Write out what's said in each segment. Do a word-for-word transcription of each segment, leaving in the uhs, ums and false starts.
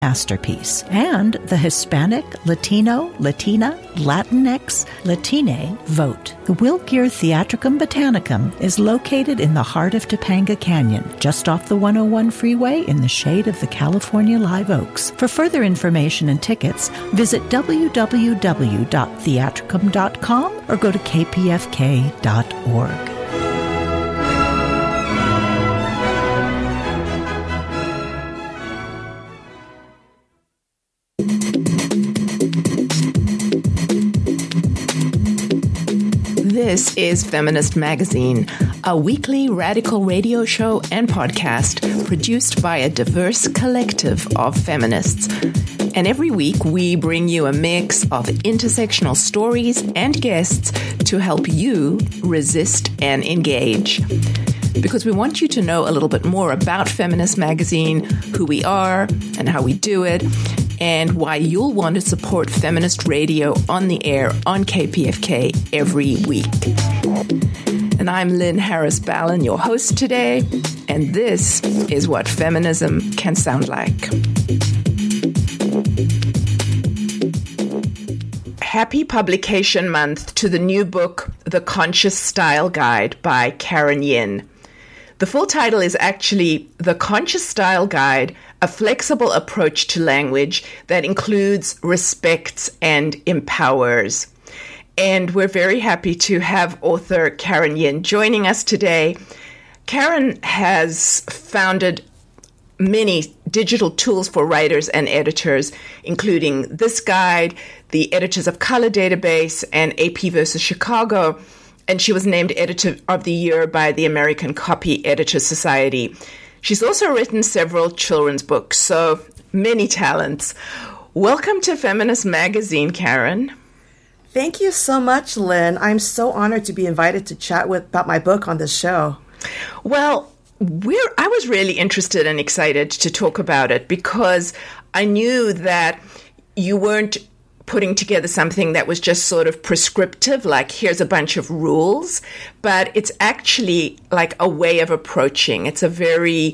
masterpiece. And the Hispanic, Latino, Latina, Latinx, Latine vote. The Wilkir Theatricum Botanicum is located in the heart of Topanga Canyon, just off the one oh one freeway in the shade of the California live oaks. For further information and tickets, visit w w w dot theatricum dot com or go to k p f k dot org. This is Feminist Magazine, a weekly radical radio show and podcast produced by a diverse collective of feminists. And every week we bring you a mix of intersectional stories and guests to help you resist and engage. Because we want you to know a little bit more about Feminist Magazine, who we are and how we do it, and why you'll want to support feminist radio on the air on K P F K every week. And I'm Lynn Harris Ballin, your host today, and this is what feminism can sound like. Happy Publication Month to the new book, The Conscious Style Guide by Karen Yin. The full title is actually The Conscious Style Guide, a flexible approach to language that includes, respects, and empowers. And we're very happy to have author Karen Yin joining us today. Karen has founded many digital tools for writers and editors, including this guide, the Editors of Color database, and A P versus Chicago. And she was named Editor of the Year by the American Copy Editors Society. She's also written several children's books, so many talents. Welcome to Feminist Magazine, Karen. Thank you so much, Lynn. I'm so honored to be invited to chat with about my book on this show. Well, we're, I was really interested and excited to talk about it because I knew that you weren't putting together something that was just sort of prescriptive, like here's a bunch of rules, but it's actually like a way of approaching. It's a very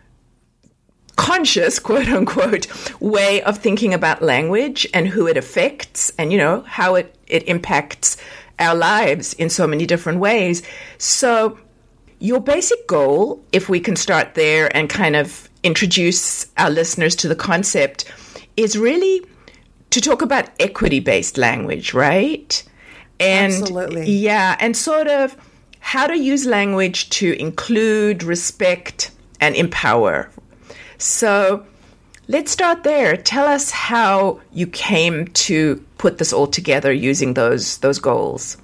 conscious, quote unquote, way of thinking about language and who it affects and, you know, how it, it impacts our lives in so many different ways. So your basic goal, if we can start there and kind of introduce our listeners to the concept, is really to talk about equity-based language, right? And absolutely. Yeah, and sort of how to use language to include, respect, and empower. So let's start there. Tell us how you came to put this all together using those those goals.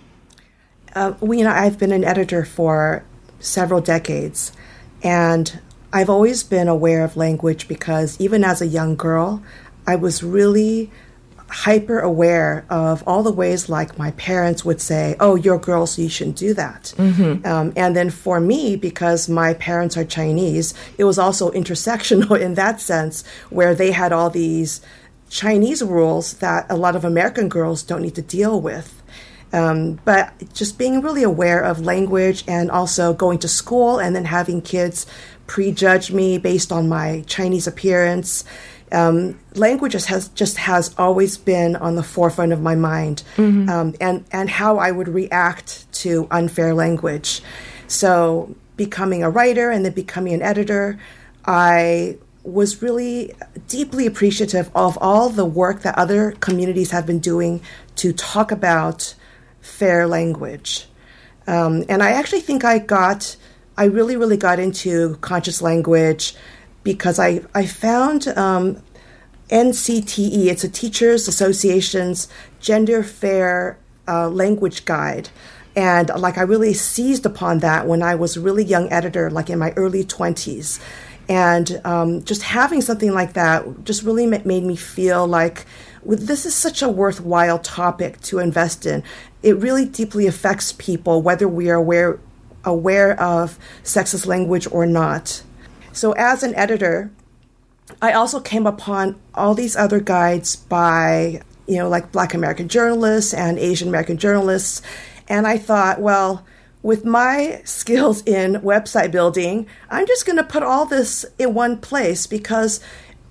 Uh, we, you know, I've been an editor for several decades, and I've always been aware of language because even as a young girl, I was really hyper aware of all the ways like my parents would say, oh, you're a girl, so you shouldn't do that. Mm-hmm. Um, and then for me, because my parents are Chinese, it was also intersectional in that sense, where they had all these Chinese rules that a lot of American girls don't need to deal with. Um, but just being really aware of language and also going to school and then having kids prejudge me based on my Chinese appearance. Um, language just has, just has always been on the forefront of my mind, mm-hmm. um, and, and how I would react to unfair language. So becoming a writer and then becoming an editor, I was really deeply appreciative of all the work that other communities have been doing to talk about fair language. Um, and I actually think I got, I really, really got into conscious language because I, I found um, N C T E, it's a Teachers Association's Gender Fair uh, Language Guide. And like I really seized upon that when I was a really young editor, like in my early twenties. And um, just having something like that just really made me feel like this is such a worthwhile topic to invest in. It really deeply affects people, whether we are aware, aware of sexist language or not. So as an editor, I also came upon all these other guides by, you know, like Black American journalists and Asian American journalists. And I thought, well, with my skills in website building, I'm just going to put all this in one place because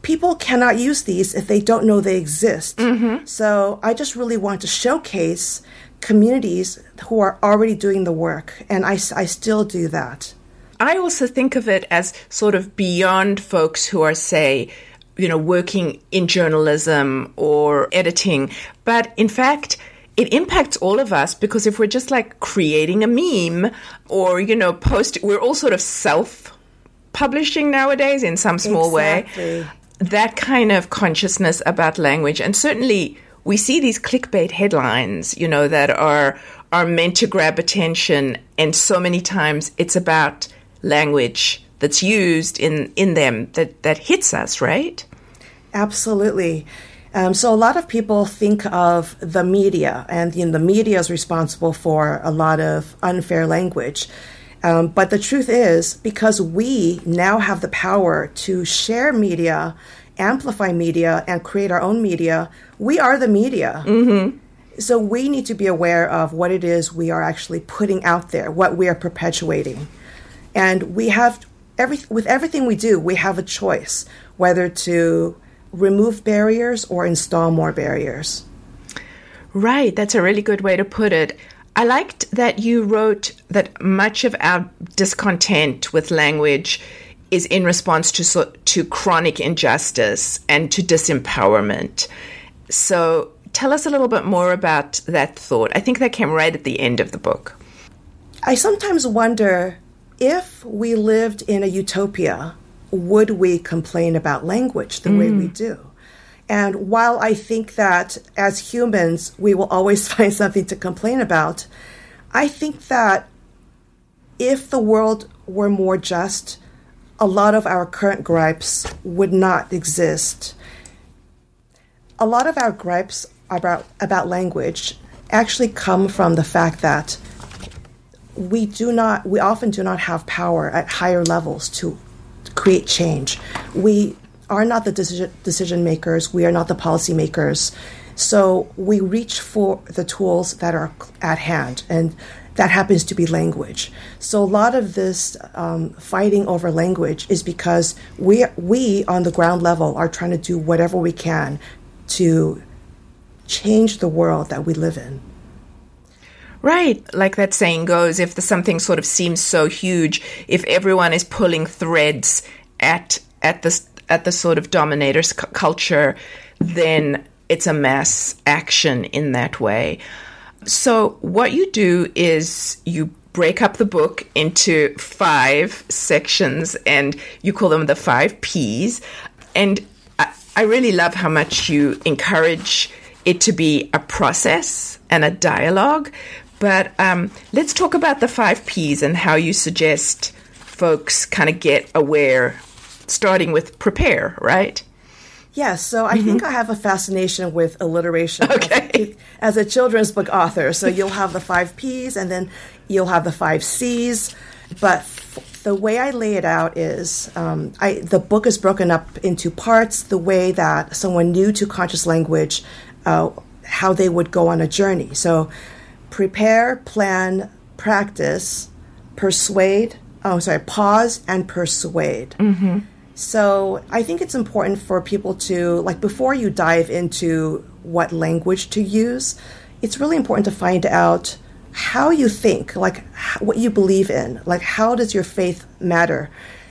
people cannot use these if they don't know they exist. Mm-hmm. So I just really want to showcase communities who are already doing the work, and I, I still do that. I also think of it as sort of beyond folks who are, say, you know, working in journalism or editing. But in fact, it impacts all of us, because if we're just like creating a meme or, you know, post, we're all sort of self-publishing nowadays in some small exactly. way. That kind of consciousness about language. And certainly we see these clickbait headlines, you know, that are are meant to grab attention. And so many times it's about language that's used in, in them that, that hits us, right? Absolutely. Um, so a lot of people think of the media, and you know, the media is responsible for a lot of unfair language. Um, but the truth is, because we now have the power to share media, amplify media, and create our own media, we are the media. Mm-hmm. So we need to be aware of what it is we are actually putting out there, what we are perpetuating. And we have, every, with everything we do, we have a choice whether to remove barriers or install more barriers. Right. That's a really good way to put it. I liked that you wrote that much of our discontent with language is in response to so, to chronic injustice and to disempowerment. So tell us a little bit more about that thought. I think that came right at the end of the book. I sometimes wonder, if we lived in a utopia, would we complain about language the mm. way we do? And while I think that as humans, we will always find something to complain about, I think that if the world were more just, a lot of our current gripes would not exist. A lot of our gripes about, about language actually come from the fact that we do not, we often do not have power at higher levels to create change. We are not the decision, decision makers. We are not the policy makers. So we reach for the tools that are at hand, and that happens to be language. So a lot of this um, fighting over language is because we, we on the ground level are trying to do whatever we can to change the world that we live in. Right. Like that saying goes, if the something sort of seems so huge, if everyone is pulling threads at at the, at the sort of dominator's c- culture, then it's a mass action in that way. So what you do is you break up the book into five sections, and you call them the five Ps. And I, I really love how much you encourage it to be a process and a dialogue. But um, let's talk about the five Ps and how you suggest folks kind of get aware, starting with prepare, right? Yes, so I mm-hmm. think I have a fascination with alliteration okay. as a children's book author. So you'll have the five Ps, and then you'll have the five Cs. But f- the way I lay it out is um, I, the book is broken up into parts, the way that someone new to conscious language, uh, how they would go on a journey. So prepare, plan, practice, persuade, oh, sorry, pause and persuade. Mm-hmm. So I think it's important for people to, like, before you dive into what language to use, it's really important to find out how you think, like what you believe in, like how does your faith matter?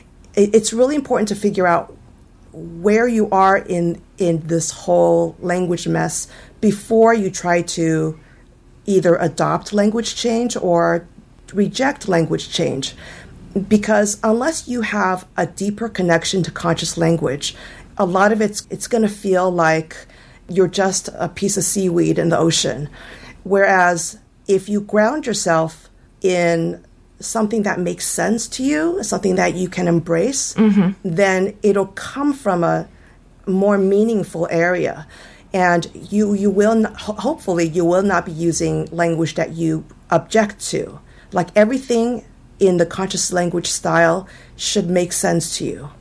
It's really important to figure out where you are in, in this whole language mess before you try to either adopt language change or reject language change. Because unless you have a deeper connection to conscious language, a lot of it's it's going to feel like you're just a piece of seaweed in the ocean. Whereas if you ground yourself in something that makes sense to you, something that you can embrace, mm-hmm. then it'll come from a more meaningful area. And you, you will, not, hopefully, you will not be using language that you object to. Like everything in the conscious language style should make sense to you.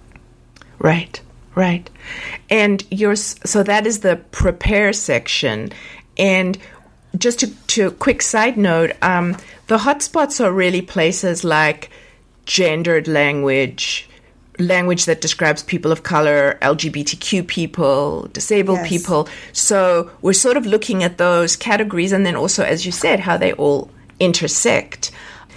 Right, right. And yours, so that is the prepare section. And just to, to a quick side note, um, the hotspots are really places like gendered language, language that describes people of color, L G B T Q people, disabled Yes. people. So we're sort of looking at those categories, and then also, as you said, how they all intersect.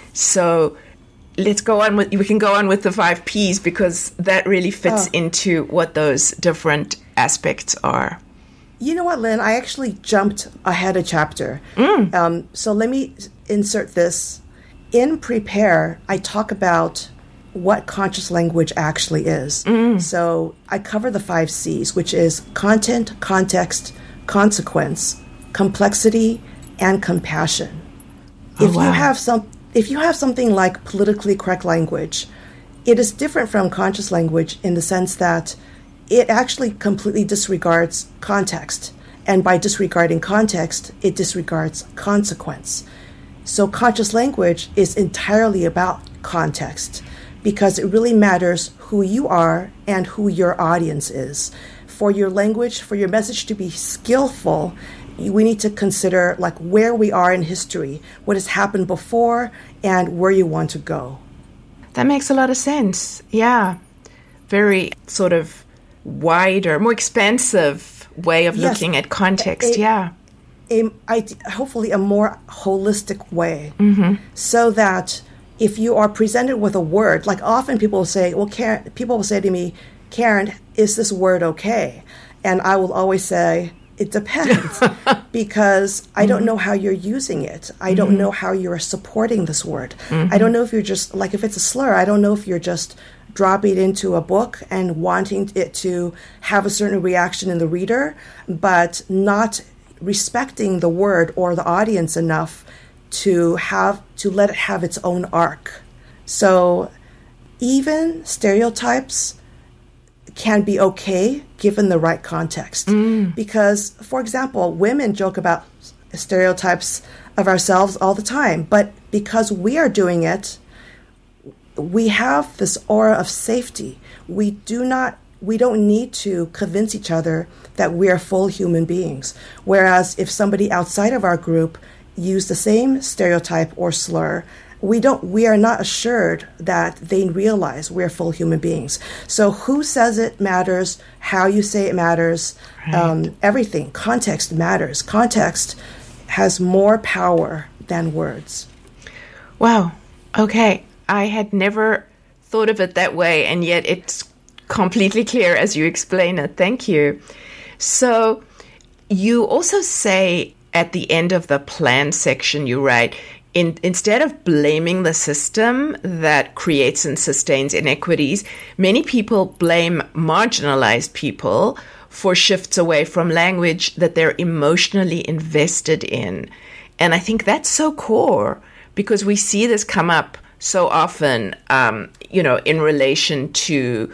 So let's go on with, we can go on with the five Ps, because that really fits Oh. into what those different aspects are. You know what, Lynn? I actually jumped ahead a chapter. Mm. Um, so let me insert this. In Prepare, I talk about what conscious language actually is. Mm. So I cover the five C's, which is content, context, consequence, complexity, and compassion. Oh, if wow. you have some, if you have something like politically correct language, it is different from conscious language in the sense that it actually completely disregards context. And by disregarding context, it disregards consequence. So conscious language is entirely about context, because it really matters who you are and who your audience is. For your language, for your message to be skillful, we need to consider like where we are in history, what has happened before, and where you want to go. That makes a lot of sense. Yeah. Very sort of wider, more expansive way of Yes. looking at context. It- yeah. A, I, hopefully a more holistic way, mm-hmm. so that if you are presented with a word, like often people will say, well, Karen, people will say to me, Karen, is this word okay? And I will always say, it depends, because I don't know how you're using it. I don't know how you're supporting this word. I don't know if you're just, like if it's a slur, I don't know if you're just dropping it into a book and wanting it to have a certain reaction in the reader, but not respecting the word or the audience enough to have to let it have its own arc. So even stereotypes can be okay given the right context. Mm. Because, for example, women joke about stereotypes of ourselves all the time, but because we are doing it, we have this aura of safety. We do not we don't need to convince each other that we are full human beings. Whereas if somebody outside of our group used the same stereotype or slur, we don't we are not assured that they realize we're full human beings. So who says it matters, how you say it matters, right. um, everything. Context matters. Context has more power than words. Wow. Okay. I had never thought of it that way, and yet it's completely clear as you explain it. Thank you. So you also say at the end of the plan section, you write, in, instead of blaming the system that creates and sustains inequities, many people blame marginalized people for shifts away from language that they're emotionally invested in. And I think that's so core, because we see this come up so often, um, you know, in relation to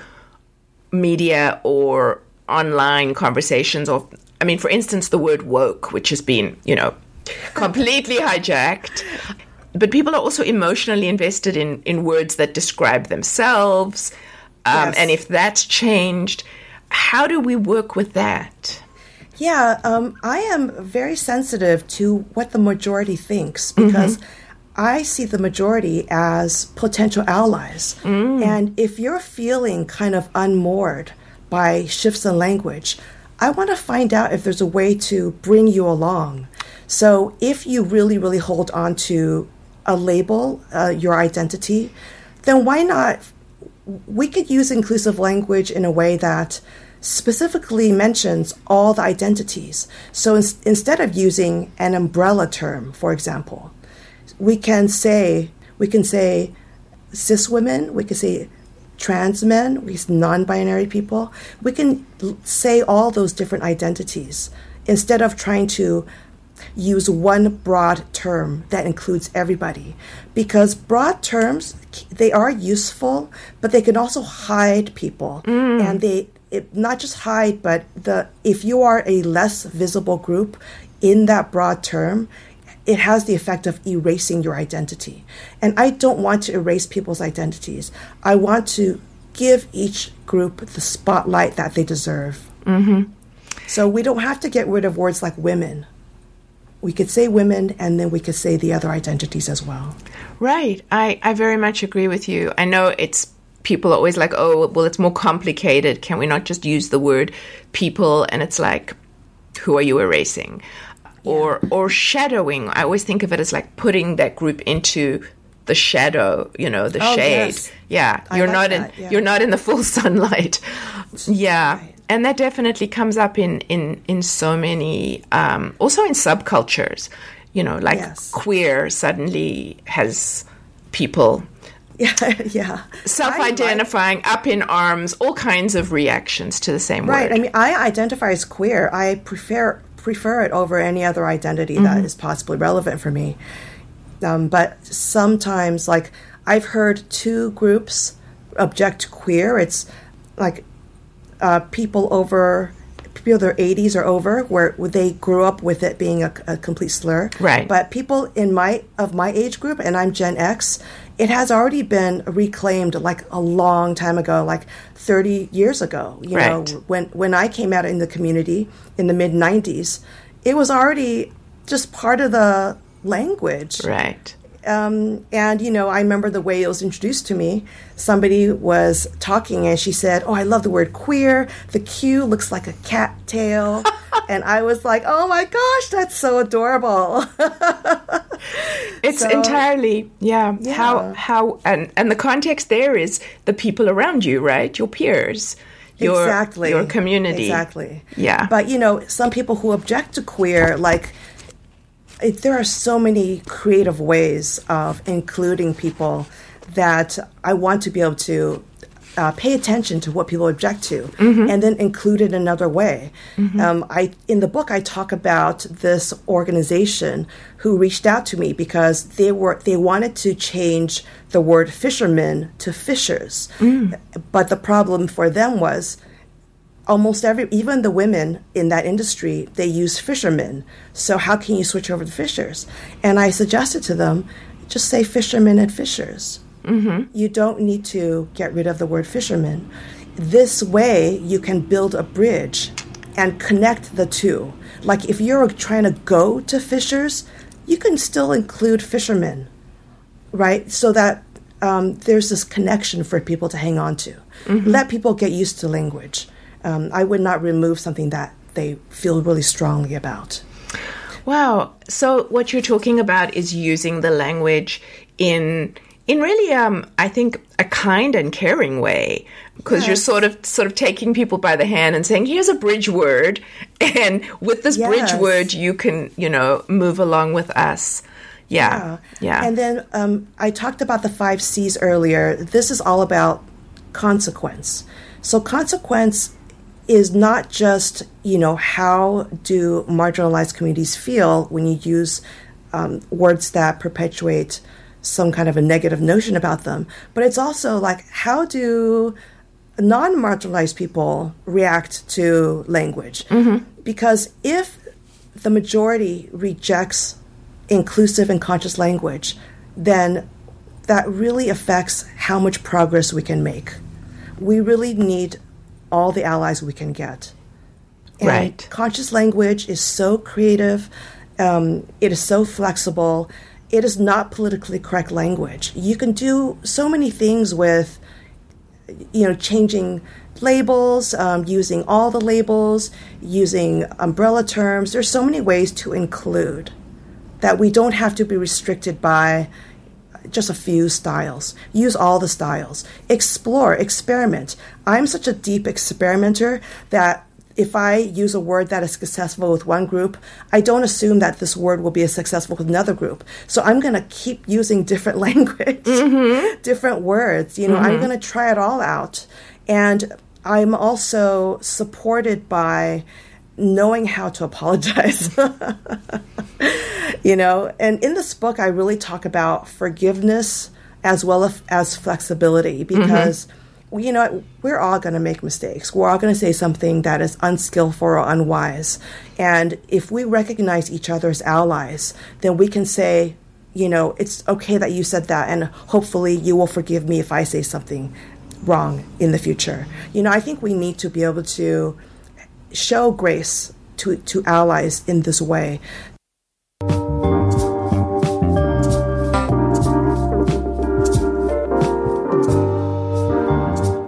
media or online conversations. Or, I mean, for instance, the word woke, which has been, you know, completely hijacked. But people are also emotionally invested in, in words that describe themselves. Um, Yes. And if that's changed, how do we work with that? Yeah, um, I am very sensitive to what the majority thinks, because mm-hmm. I see the majority as potential allies. Mm. And if you're feeling kind of unmoored by shifts in language, I want to find out if there's a way to bring you along. So if you really, really hold on to a label, uh, your identity, then why not? We could use inclusive language in a way that specifically mentions all the identities. So in, instead of using an umbrella term, for example, we can say we can say cis women, we can say trans men, we say non-binary people. We can say all those different identities instead of trying to use one broad term that includes everybody. Because broad terms, they are useful, but they can also hide people. Mm. And they it, not just hide, but the if you are a less visible group in that broad term, it has the effect of erasing your identity. And I don't want to erase people's identities. I want to give each group the spotlight that they deserve. Mm-hmm. So we don't have to get rid of words like women. We could say women, and then we could say the other identities as well. Right. I, I very much agree with you. I know it's people are always like, oh, well, it's more complicated. Can we not just use the word people? And it's like, who are you erasing? Yeah. Or or shadowing. I always think of it as like putting that group into the shadow, you know, the oh, shade. Yes. Yeah, I you're like not that, in yeah. you're not in the full sunlight. Yeah. Right. And that definitely comes up in, in, in so many, um, also in subcultures, you know, like yes. queer suddenly has people yeah, yeah. self-identifying, like, up in arms, all kinds of reactions to the same right. word. Right. I mean, I identify as queer. I prefer prefer it over any other identity mm-hmm. that is possibly relevant for me. Um, but sometimes, like, I've heard two groups object to queer. It's like Uh, people over, people in their eighties or over, where they grew up with it being a, a complete slur. Right. But people in my of my age group, and I'm Gen X, it has already been reclaimed like a long time ago, like thirty years ago. You right. know, when when I came out in the community in the mid nineties, it was already just part of the language. Right. Um, and, you know, I remember the way it was introduced to me. Somebody was talking and she said, oh, I love the word queer. The Q looks like a cat tail. And I was like, oh, my gosh, that's so adorable. It's so, entirely, yeah, yeah. how, how, and, and the context there is the people around you, right? Your peers. Your, exactly. Your community. Exactly. Yeah. But, you know, some people who object to queer, like, It, there are so many creative ways of including people that I want to be able to uh, pay attention to what people object to mm-hmm. and then include it another way. Mm-hmm. Um, I in the book I talk about this organization who reached out to me because they were they wanted to change the word fishermen to fishers, mm. but the problem for them was, almost every, even the women in that industry, they use fishermen. So how can you switch over to fishers? And I suggested to them, just say fishermen and fishers. Mm-hmm. You don't need to get rid of the word fisherman. This way, you can build a bridge and connect the two. Like if you're trying to go to fishers, you can still include fishermen, right? So that um, there's this connection for people to hang on to. Mm-hmm. Let people get used to language. Um, I would not remove something that they feel really strongly about. Wow. So what you're talking about is using the language in in really, um, I think, a kind and caring way, because yes. you're sort of sort of taking people by the hand and saying, here's a bridge word, and with this yes. bridge word, you can, you know, move along with us. Yeah. Yeah. yeah. And then um, I talked about the five C's earlier. This is all about consequence. So consequence is not just, you know, how do marginalized communities feel when you use um, words that perpetuate some kind of a negative notion about them, but it's also like, how do non-marginalized people react to language? Mm-hmm. Because if the majority rejects inclusive and conscious language, then that really affects how much progress we can make. We really need all the allies we can get. And right. conscious language is so creative. Um, it is so flexible. It is not politically correct language. You can do so many things with, you know, changing labels, um, using all the labels, using umbrella terms. There's so many ways to include that we don't have to be restricted by just a few styles. Use all the styles. Explore, experiment. I'm such a deep experimenter that if I use a word that is successful with one group, I don't assume that this word will be as successful with another group. So I'm going to keep using different language, mm-hmm. different words. You know, mm-hmm. I'm going to try it all out. And I'm also supported by knowing how to apologize. You know, and in this book, I really talk about forgiveness as well as, as flexibility, because, mm-hmm. you know, we're all going to make mistakes. We're all going to say something that is unskillful or unwise. And if we recognize each other as allies, then we can say, you know, it's okay that you said that, and hopefully you will forgive me if I say something wrong in the future. You know, I think we need to be able to show grace to, to allies in this way.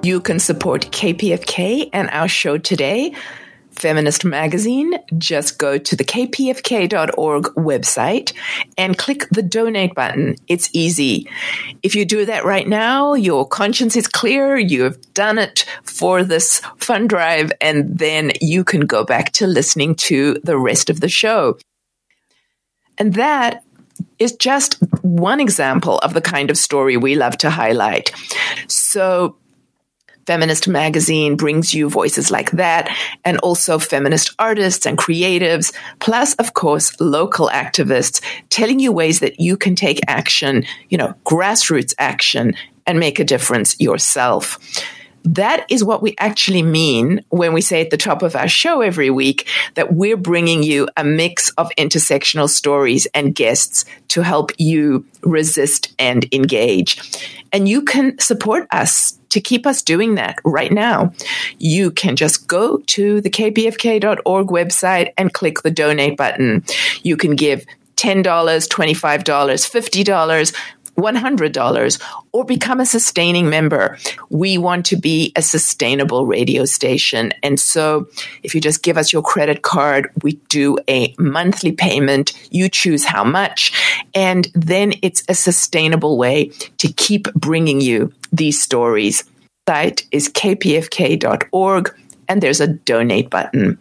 you can support K P F K and our show today, Feminist Magazine. Just go to the k p f k dot org website and click the donate button. It's easy. If you do that right now, your conscience is clear. You have done it for this fund drive, and then you can go back to listening to the rest of the show. And that is just one example of the kind of story we love to highlight. So Feminist Magazine brings you voices like that, and also feminist artists and creatives, plus, of course, local activists telling you ways that you can take action, you know, grassroots action, and make a difference yourself. That is what we actually mean when we say at the top of our show every week that we're bringing you a mix of intersectional stories and guests to help you resist and engage. And you can support us to keep us doing that right now. You can just go to the k p f k dot org website and click the donate button. You can give ten dollars, twenty-five dollars, fifty dollars, one hundred dollars, or become a sustaining member. We want to be a sustainable radio station. And so if you just give us your credit card, we do a monthly payment. You choose how much. And then it's a sustainable way to keep bringing you these stories. The site is k p f k dot org, and there's a donate button.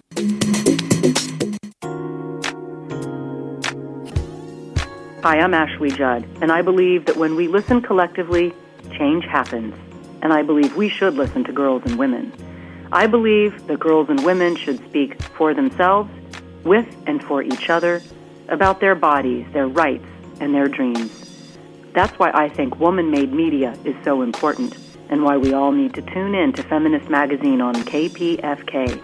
Hi, I'm Ashley Judd, and I believe that when we listen collectively, change happens. And I believe we should listen to girls and women. I believe that girls and women should speak for themselves, with and for each other, about their bodies, their rights, and their dreams. That's why I think woman-made media is so important, and why we all need to tune in to Feminist Magazine on K P F K.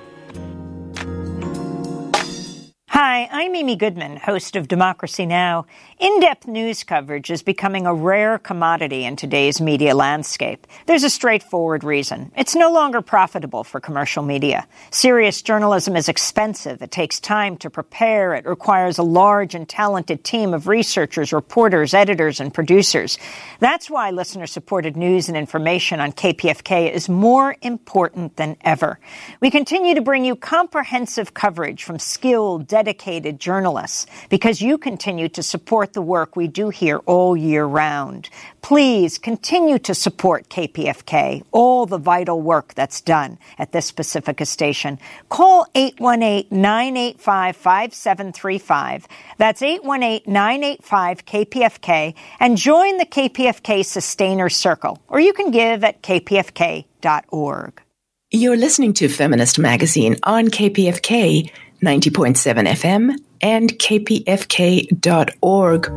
Hi, I'm Amy Goodman, host of Democracy Now! In-depth news coverage is becoming a rare commodity in today's media landscape. There's a straightforward reason. It's no longer profitable for commercial media. Serious journalism is expensive. It takes time to prepare. It requires a large and talented team of researchers, reporters, editors, and producers. That's why listener-supported news and information on K P F K is more important than ever. We continue to bring you comprehensive coverage from skilled, dedicated journalists because you continue to support the work we do here all year round. Please continue to support K P F K, all the vital work that's done at this Pacifica station. Call eight one eight, nine eight five, five seven three five. That's eight one eight, nine eight five, K P F K and join the K P F K Sustainer Circle, or you can give at k p f k dot org. You're listening to Feminist Magazine on K P F K ninety point seven F M and k p f k dot org.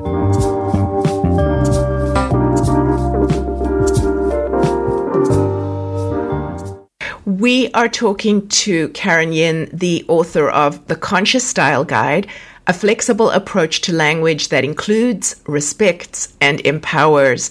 We are talking to Karen Yin, the author of The Conscious Style Guide, a flexible approach to language that includes, respects, and empowers.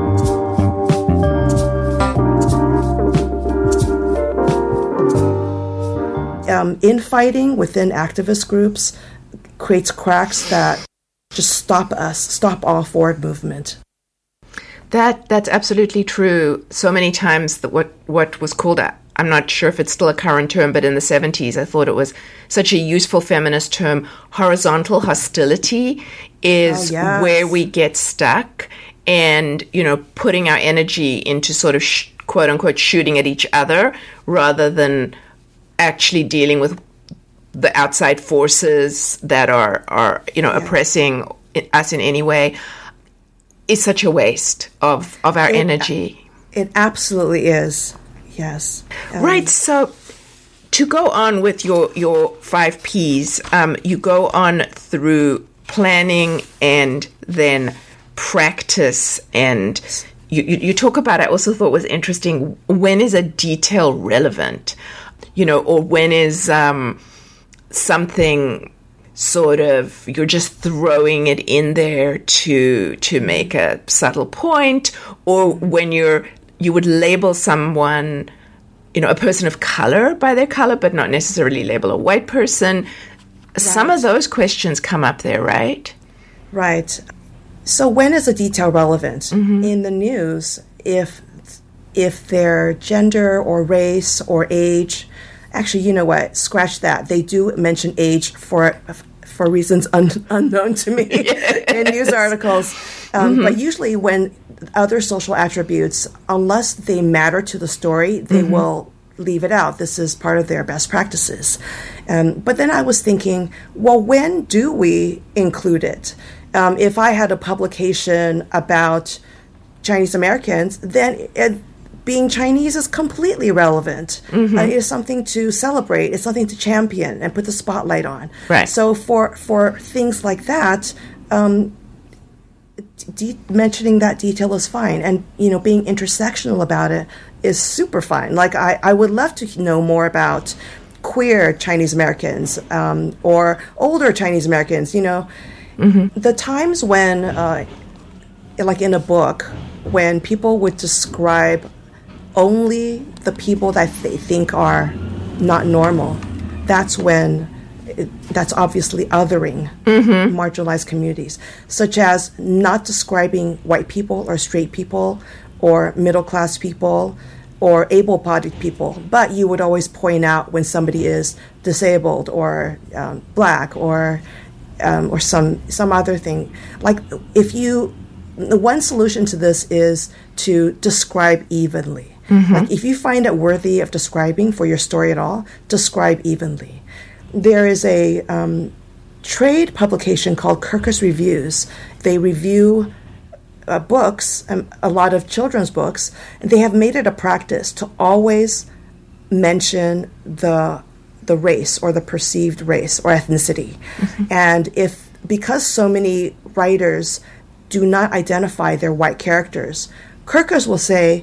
Um, infighting within activist groups creates cracks that just stop us, stop all forward movement. That that's absolutely true. So many times that what, what was called, a, I'm not sure if it's still a current term, but in the seventies, I thought it was such a useful feminist term. Horizontal hostility is oh, yes. where we get stuck and, you know, putting our energy into sort of sh- quote unquote shooting at each other rather than actually dealing with the outside forces that are, are you know, yeah. oppressing us in any way is such a waste of, of our it, energy. It absolutely is. Yes. Um, right. So to go on with your, your five Ps, um, you go on through planning and then practice. And you, you, you talk about, I also thought was interesting, when is a detail relevant? You know, or when is um, something sort of, you're just throwing it in there to to make a subtle point, or when you're, you would label someone, you know, a person of color by their color, but not necessarily label a white person. Right. Some of those questions come up there, right? Right. So when is a detail relevant? Mm-hmm. In the news, if if their gender or race or age, actually, you know what, scratch that. They do mention age for for reasons un- unknown to me yes. in news articles. Um, mm-hmm. But usually when other social attributes, unless they matter to the story, they mm-hmm. will leave it out. This is part of their best practices. Um, but then I was thinking, well, when do we include it? Um, if I had a publication about Chinese Americans, then it, being Chinese is completely relevant. Mm-hmm. Uh, it is something to celebrate. It's something to champion and put the spotlight on. Right. So for for things like that, um, de- mentioning that detail is fine, and you know, being intersectional about it is super fine. Like I, I would love to know more about queer Chinese Americans um, or older Chinese Americans. You know, mm-hmm. the times when, uh, like in a book, when people would describe only the people that they think are not normal, that's when it, that's obviously othering mm-hmm. marginalized communities, such as not describing white people or straight people or middle-class people or able-bodied people, but you would always point out when somebody is disabled or um, black or um, or some some other thing. Like if you, the one solution to this is to describe evenly. Mm-hmm. Like if you find it worthy of describing for your story at all, describe evenly. There is a um, trade publication called Kirkus Reviews. They review uh, books, um, a lot of children's books, and they have made it a practice to always mention the the race or the perceived race or ethnicity. Mm-hmm. And if because so many writers do not identify their white characters, Kirkus will say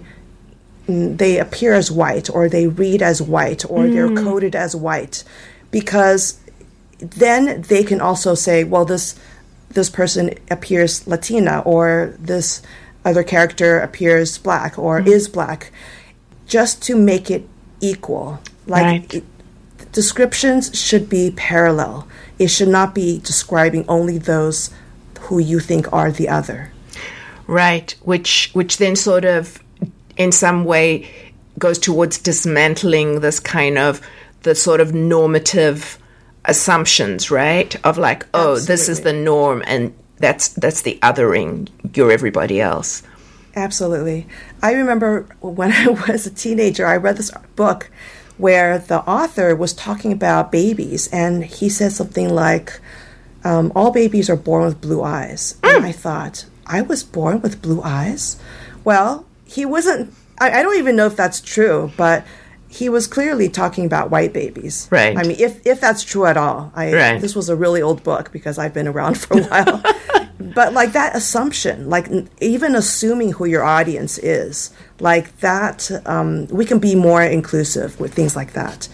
they appear as white or they read as white or mm. they're coded as white, because then they can also say, well, this this person appears Latina or this other character appears black or mm. is black, just to make it equal. Like right. it, descriptions should be parallel. It should not be describing only those who you think are the other. Right, which which then sort of in some way goes towards dismantling this kind of the sort of normative assumptions, right? Of like, oh, Absolutely. This is the norm and that's that's the othering. You're everybody else. Absolutely. I remember when I was a teenager, I read this book where the author was talking about babies, and he said something like, um, all babies are born with blue eyes. Mm. And I thought, I was born with blue eyes? Well, he wasn't, I, I don't even know if that's true, but he was clearly talking about white babies. Right. I mean, if if that's true at all. I, right. This was a really old book because I've been around for a while. But like that assumption, like even assuming who your audience is, like that, um, we can be more inclusive with things like that.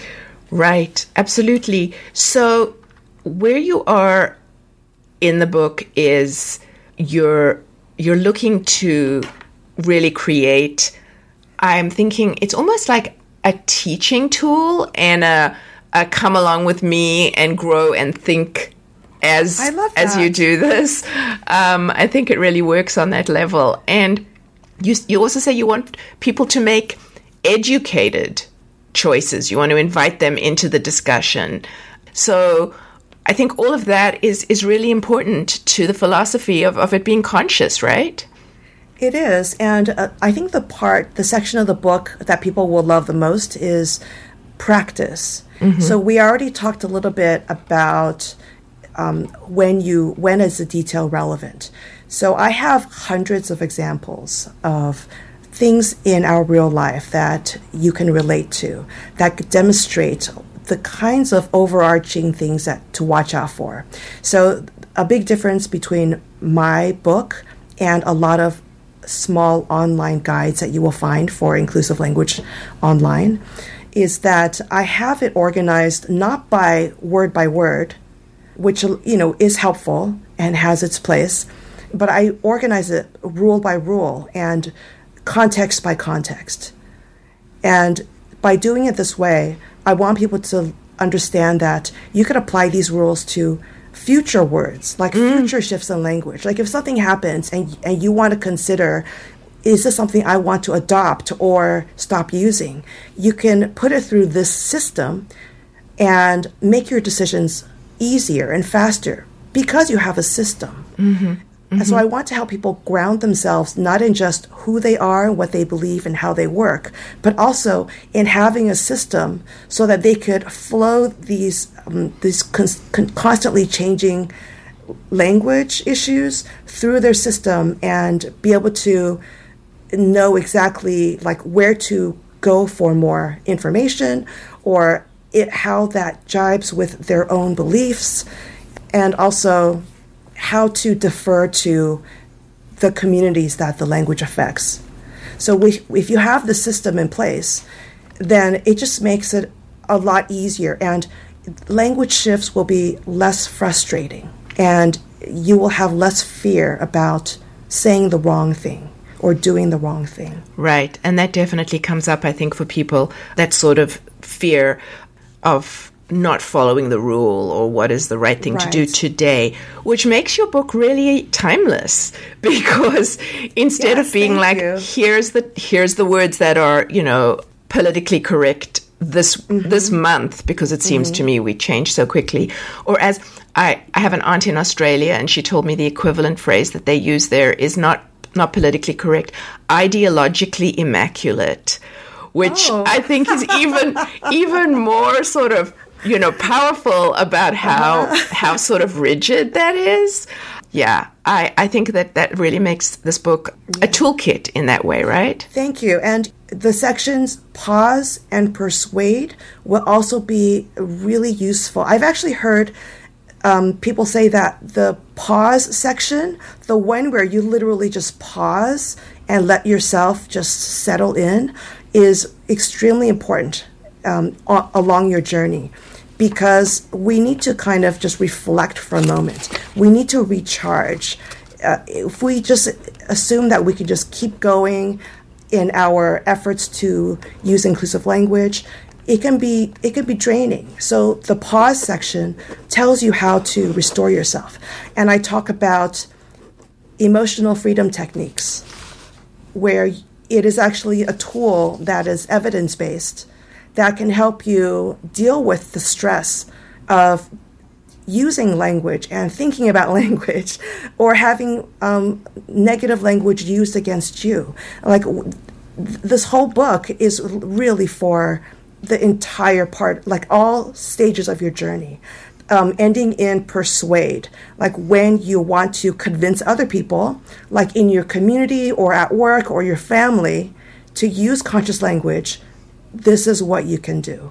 Right. Absolutely. So where you are in the book is you're you're looking to really create, I'm thinking it's almost like a teaching tool and a, a come along with me and grow and think as as you do this. Um, I think it really works on that level. And you you also say you want people to make educated choices. You want to invite them into the discussion. So I think all of that is, is really important to the philosophy of, of it being conscious, right? It is. And uh, I think the part, the section of the book that people will love the most is practice. Mm-hmm. So we already talked a little bit about um, when you, when is the detail relevant. So I have hundreds of examples of things in our real life that you can relate to, that demonstrate the kinds of overarching things that to watch out for. So a big difference between my book and a lot of small online guides that you will find for inclusive language online is that I have it organized not by word by word, which, you know, is helpful and has its place, but I organize it rule by rule and context by context. And by doing it this way, I want people to understand that you could apply these rules to future words, like mm. future shifts in language. Like if something happens and and you want to consider is this something I want to adopt or stop using? You can put it through this system and make your decisions easier and faster because you have a system. Mm-hmm. Mm-hmm. And so I want to help people ground themselves not in just who they are and what they believe and how they work, but also in having a system so that they could flow these um, these con- con- constantly changing language issues through their system and be able to know exactly like where to go for more information or it, how that jibes with their own beliefs, and also how to defer to the communities that the language affects. So we, if you have the system in place, then it just makes it a lot easier, and language shifts will be less frustrating, and you will have less fear about saying the wrong thing or doing the wrong thing. Right. And that definitely comes up, I think, for people, that sort of fear of not following the rule or what is the right thing right. to do today, which makes your book really timeless, because instead yes, of being like, you. here's the here's the words that are, you know, politically correct this mm-hmm. this month, because it seems mm-hmm. to me we change so quickly. Or as I, I have an aunt in Australia, and she told me the equivalent phrase that they use there is not not politically correct, ideologically immaculate, which oh. I think is even even more sort of, you know, powerful about how uh-huh. how sort of rigid that is. Yeah, I, I think that that really makes this book a toolkit in that way, right? Thank you. And the sections pause and persuade will also be really useful. I've actually heard um, people say that the pause section, the one where you literally just pause and let yourself just settle in, is extremely important um, a- along your journey. Because we need to kind of just reflect for a moment. We need to recharge. Uh, if we just assume that we can just keep going in our efforts to use inclusive language, it can be it can be draining. So the pause section tells you how to restore yourself. And I talk about emotional freedom techniques, where it is actually a tool that is evidence-based that can help you deal with the stress of using language and thinking about language, or having um, negative language used against you. Like w- this whole book is really for the entire part, like all stages of your journey, um, ending in persuade, like when you want to convince other people, like in your community or at work or your family, to use conscious language. This is what you can do.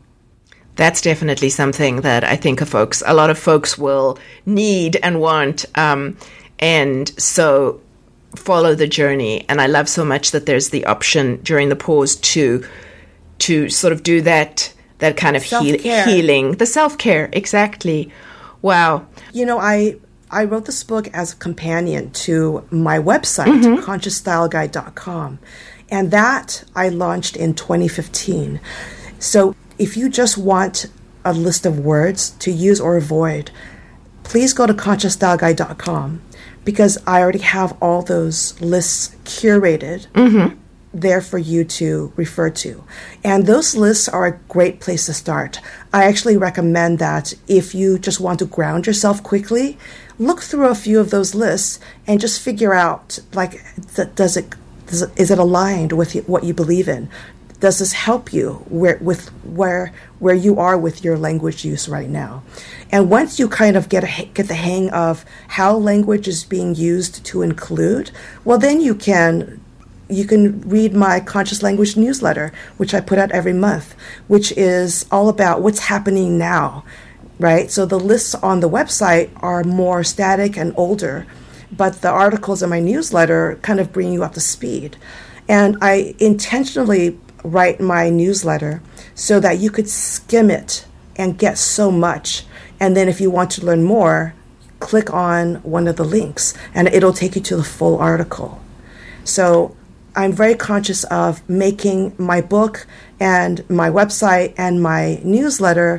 That's definitely something that I think of folks, a lot of folks will need and want. Um, and so follow the journey. And I love so much that there's the option during the pause to to sort of do that that kind of heal, healing, the self-care. Exactly. Wow. You know, I I wrote this book as a companion to my website, mm-hmm. conscious style guide dot com. And that I launched in twenty fifteen. So if you just want a list of words to use or avoid, please go to conscious style guide dot com, because I already have all those lists curated mm-hmm. there for you to refer to. And those lists are a great place to start. I actually recommend that if you just want to ground yourself quickly, look through a few of those lists and just figure out, like, th- does it Is it aligned with what you believe in? Does this help you where, with where where you are with your language use right now? And once you kind of get a, get the hang of how language is being used to include, well, then you can you can read my Conscious Language newsletter, which I put out every month, which is all about what's happening now, right? So the lists on the website are more static and older, but the articles in my newsletter kind of bring you up to speed. And I intentionally write my newsletter so that you could skim it and get so much. And then if you want to learn more, click on one of the links and it'll take you to the full article. So I'm very conscious of making my book and my website and my newsletter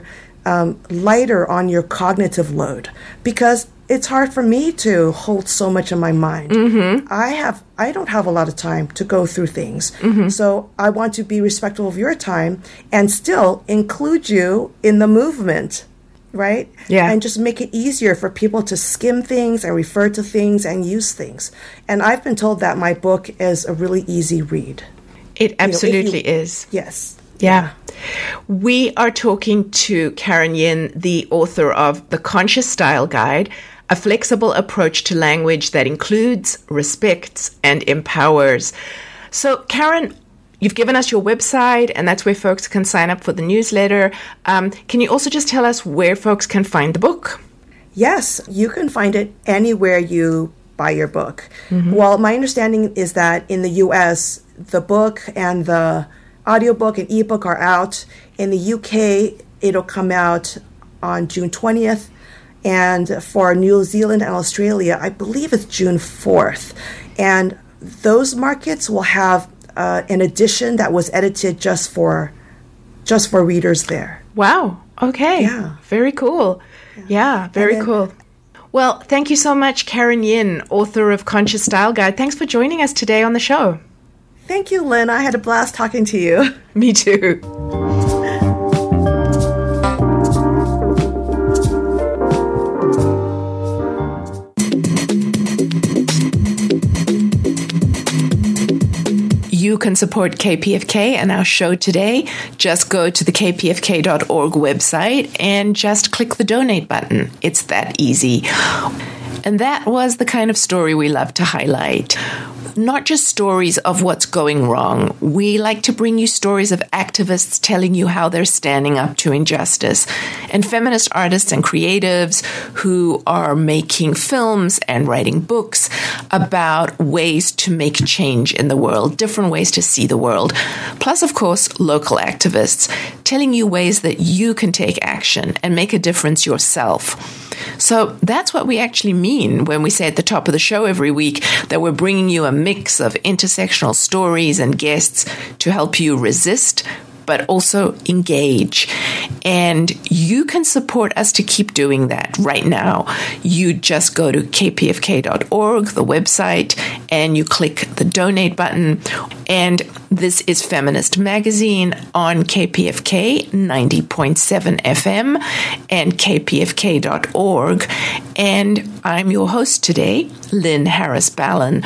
um, lighter on your cognitive load, because it's hard for me to hold so much in my mind. Mm-hmm. I have, I don't have a lot of time to go through things. Mm-hmm. So I want to be respectful of your time and still include you in the movement, right? Yeah. And just make it easier for people to skim things and refer to things and use things. And I've been told that my book is a really easy read. It absolutely you know, you, is. Yes. Yeah. We are talking to Karen Yin, the author of The Conscious Style Guide, a flexible approach to language that includes, respects, and empowers. So, Karen, you've given us your website, and that's where folks can sign up for the newsletter. Um, can you also just tell us where folks can find the book? Yes, you can find it anywhere you buy your book. Mm-hmm. Well, my understanding is that in the U S, the book and the audiobook and ebook are out. In the U K, it'll come out on June twentieth. And for New Zealand and Australia, I believe it's June fourth. And those markets will have uh, an edition that was edited just for just for readers there. Wow. Okay. Yeah. Very cool. Yeah, yeah very then, cool. Well, thank you so much, Karen Yin, author of Conscious Style Guide. Thanks for joining us today on the show. Thank you, Lynn. I had a blast talking to you. Me too. You can support K P F K and our show today. Just go to the k p f k dot org website and just click the donate button. It's that easy. And that was the kind of story we love to highlight. Not just stories of what's going wrong. We like to bring you stories of activists telling you how they're standing up to injustice, and feminist artists and creatives who are making films and writing books about ways to make change in the world, different ways to see the world. Plus, of course, local activists telling you ways that you can take action and make a difference yourself. So that's what we actually mean when we say at the top of the show every week that we're bringing you a mix of intersectional stories and guests to help you resist, but also engage. And you can support us to keep doing that right now. You just go to k p f k dot org, the website, and you click the donate button. And this is Feminist Magazine on K P F K ninety point seven F M and k p f k dot org. And I'm your host today, Lynn Harris Ballin.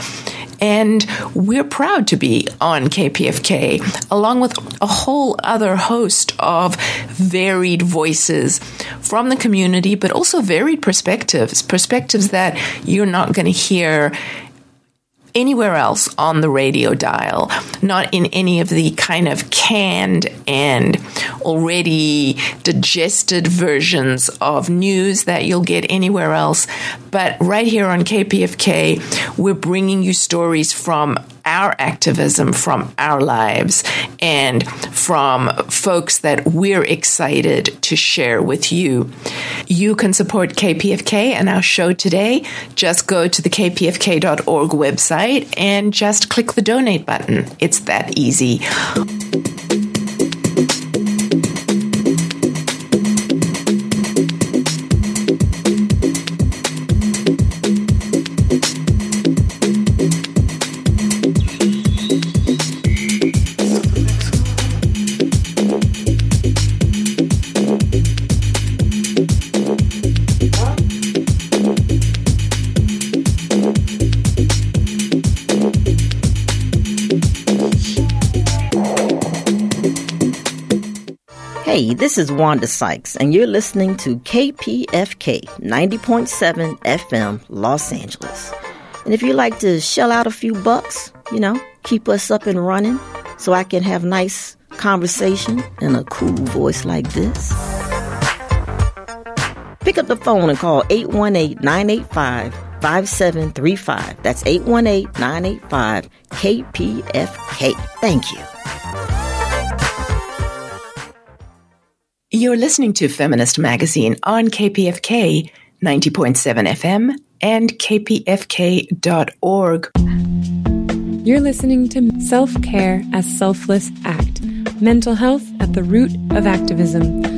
And we're proud to be on K P F K, along with a whole other host of varied voices from the community, but also varied perspectives, perspectives that you're not going to hear anywhere else on the radio dial, not in any of the kind of canned and already digested versions of news that you'll get anywhere else. But right here on K P F K, we're bringing you stories from our activism, from our lives, and from folks that we're excited to share with you. You can support K P F K and our show today. Just go to the k p f k dot org website and just click the donate button. It's that easy. Hey, this is Wanda Sykes, and you're listening to K P F K ninety point seven F M, Los Angeles. And if you like to shell out a few bucks, you know, keep us up and running so I can have nice conversation in a cool voice like this, pick up the phone and call eight one eight, nine eight five, five seven three five. That's eight one eight, nine eight five, K P F K. Thank you. You're listening to Feminist Magazine on K P F K ninety point seven F M and k p f k dot org. You're listening to Self-Care as Selfless Act, Mental Health at the Root of Activism.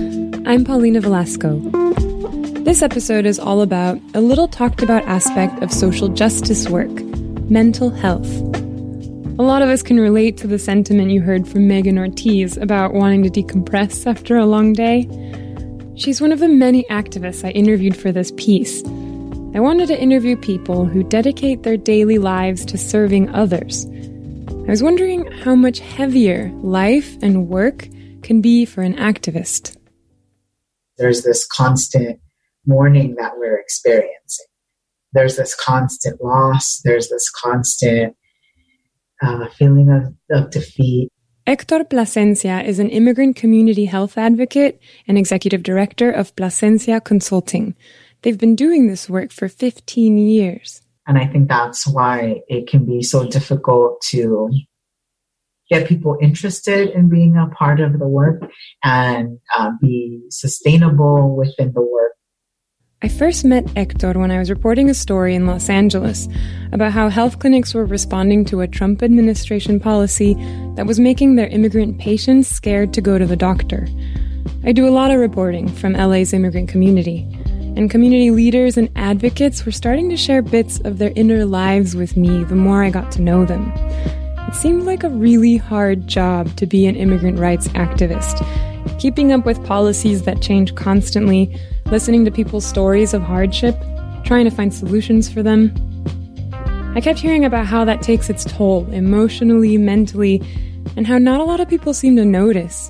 I'm Paulina Velasco. This episode is all about a little talked about aspect of social justice work, mental health. A lot of us can relate to the sentiment you heard from Megan Ortiz about wanting to decompress after a long day. She's one of the many activists I interviewed for this piece. I wanted to interview people who dedicate their daily lives to serving others. I was wondering how much heavier life and work can be for an activist. There's this constant mourning that we're experiencing. There's this constant loss. There's this constant uh, feeling of, of defeat. Hector Plasencia is an immigrant community health advocate and executive director of Plasencia Consulting. They've been doing this work for fifteen years. And I think that's why it can be so difficult to get people interested in being a part of the work and uh, be sustainable within the work. I first met Hector when I was reporting a story in Los Angeles about how health clinics were responding to a Trump administration policy that was making their immigrant patients scared to go to the doctor. I do a lot of reporting from L A's immigrant community, and community leaders and advocates were starting to share bits of their inner lives with me the more I got to know them. It seemed like a really hard job to be an immigrant rights activist, keeping up with policies that change constantly, listening to people's stories of hardship, trying to find solutions for them. I kept hearing about how that takes its toll emotionally, mentally, and how not a lot of people seem to notice.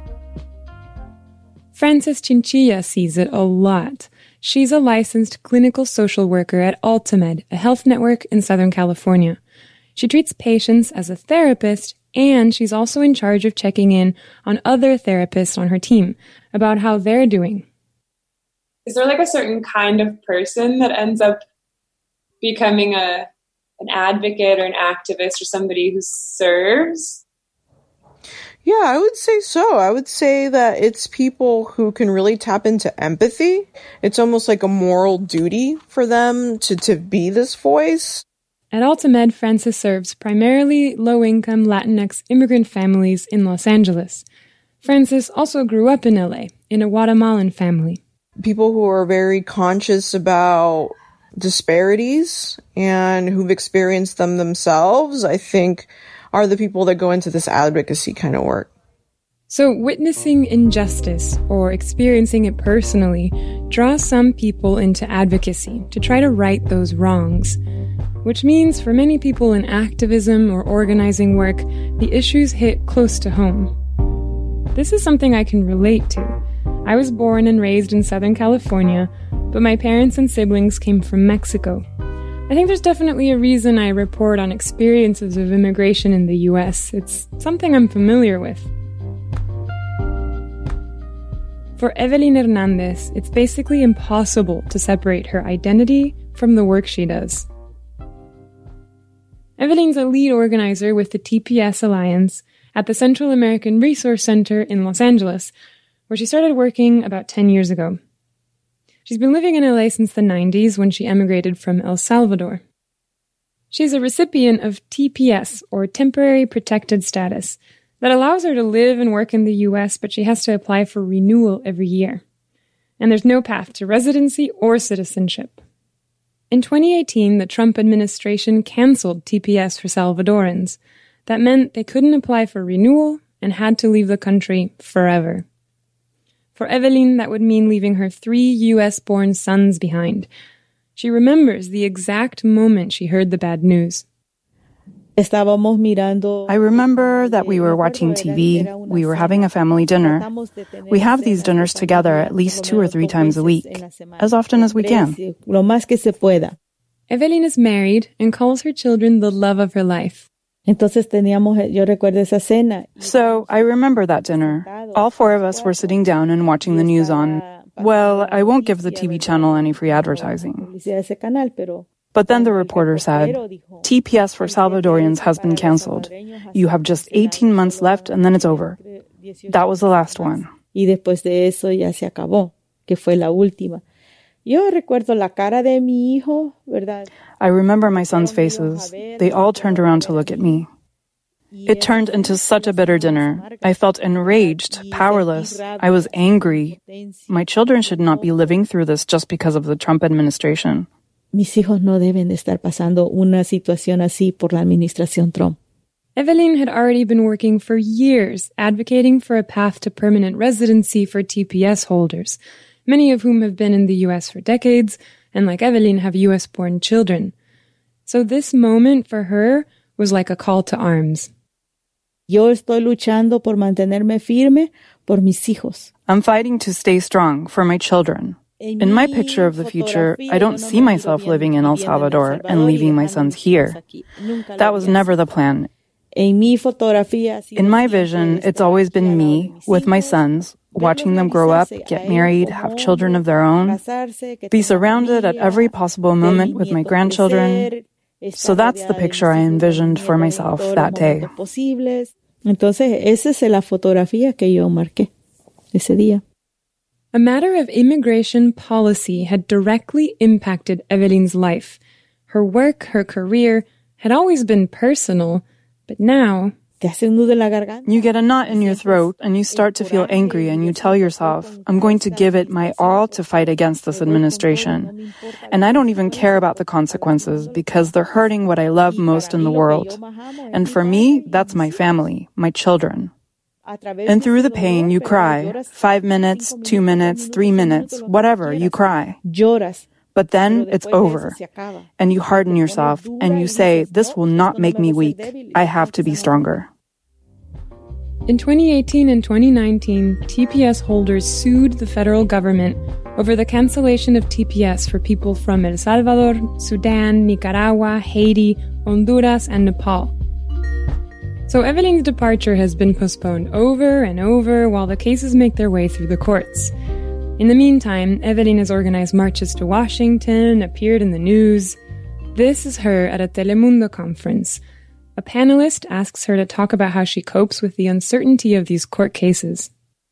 Frances Chinchilla sees it a lot. She's a licensed clinical social worker at Altamed, a health network in Southern California. She treats patients as a therapist, and she's also in charge of checking in on other therapists on her team about how they're doing. Is there like a certain kind of person that ends up becoming a an advocate or an activist or somebody who serves? Yeah, I would say so. I would say that it's people who can really tap into empathy. It's almost like a moral duty for them to, to be this voice. At Altamed, Frances serves primarily low-income Latinx immigrant families in Los Angeles. Frances also grew up in L A, in a Guatemalan family. People who are very conscious about disparities and who've experienced them themselves, I think, are the people that go into this advocacy kind of work. So witnessing injustice or experiencing it personally draws some people into advocacy to try to right those wrongs, which means for many people in activism or organizing work, the issues hit close to home. This is something I can relate to. I was born and raised in Southern California, but my parents and siblings came from Mexico. I think there's definitely a reason I report on experiences of immigration in the U S. It's something I'm familiar with. For Evelyn Hernandez, it's basically impossible to separate her identity from the work she does. Evelyn's a lead organizer with the T P S Alliance at the Central American Resource Center in Los Angeles, where she started working about ten years ago. She's been living in L A since the nineties when she emigrated from El Salvador. She's a recipient of T P S, or Temporary Protected Status, that allows her to live and work in the U S, but she has to apply for renewal every year. And there's no path to residency or citizenship. In twenty eighteen, the Trump administration canceled T P S for Salvadorans. That meant they couldn't apply for renewal and had to leave the country forever. For Evelyn, that would mean leaving her three U S-born sons behind. She remembers the exact moment she heard the bad news. I remember that we were watching T V, we were having a family dinner. We have these dinners together at least two or three times a week, as often as we can. Evelyn is married and calls her children the love of her life. So I remember that dinner. All four of us were sitting down and watching the news on, well, I won't give the T V channel any free advertising. But then the reporter said, T P S for Salvadorians has been canceled. You have just eighteen months left and then it's over. That was the last one. I remember my sons' faces. They all turned around to look at me. It turned into such a bitter dinner. I felt enraged, powerless. I was angry. My children should not be living through this just because of the Trump administration. Mis hijos no deben de estar pasando una situación así por la administración Trump. Evelyn had already been working for years advocating for a path to permanent residency for T P S holders, many of whom have been in the U S for decades and, like Evelyn, have U S-born children. So this moment for her was like a call to arms. Yo estoy luchando por mantenerme firme por mis hijos. I'm fighting to stay strong for my children. In my picture of the future, I don't see myself living in El Salvador and leaving my sons here. That was never the plan. In my vision, it's always been me, with my sons, watching them grow up, get married, have children of their own, be surrounded at every possible moment with my grandchildren. So that's the picture I envisioned for myself that day. Entonces, esa es la fotografía que yo marqué ese día. A matter of immigration policy had directly impacted Evelyn's life. Her work, her career, had always been personal, but now you get a knot in your throat and you start to feel angry and you tell yourself, I'm going to give it my all to fight against this administration. And I don't even care about the consequences because they're hurting what I love most in the world. And for me, that's my family, my children. And through the pain, you cry. Five minutes, two minutes, three minutes, whatever, you cry. But then it's over, and you harden yourself, and you say, this will not make me weak. I have to be stronger. In twenty eighteen and twenty nineteen, T P S holders sued the federal government over the cancellation of T P S for people from El Salvador, Sudan, Nicaragua, Haiti, Honduras, and Nepal. So Evelyn's departure has been postponed over and over while the cases make their way through the courts. In the meantime, Evelyn has organized marches to Washington, appeared in the news. This is her at a Telemundo conference. A panelist asks her to talk about how she copes with the uncertainty of these court cases.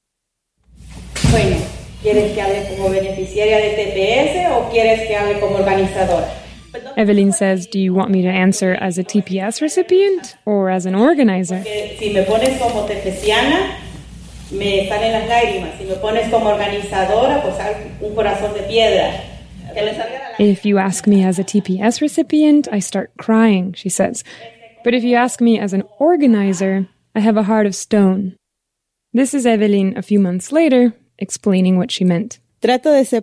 Bueno, ¿quieres que hable como beneficiaria de T P S o quieres que hable como organizadora? Evelyn says, do you want me to answer as a T P S recipient or as an organizer? Si me pones como tepeciana, me salen las lágrimas. Si me pones como organizadora, pues un corazón de piedra. If you ask me as a T P S recipient, I start crying, she says. But if you ask me as an organizer, I have a heart of stone. This is Evelyn a few months later, explaining what she meant. I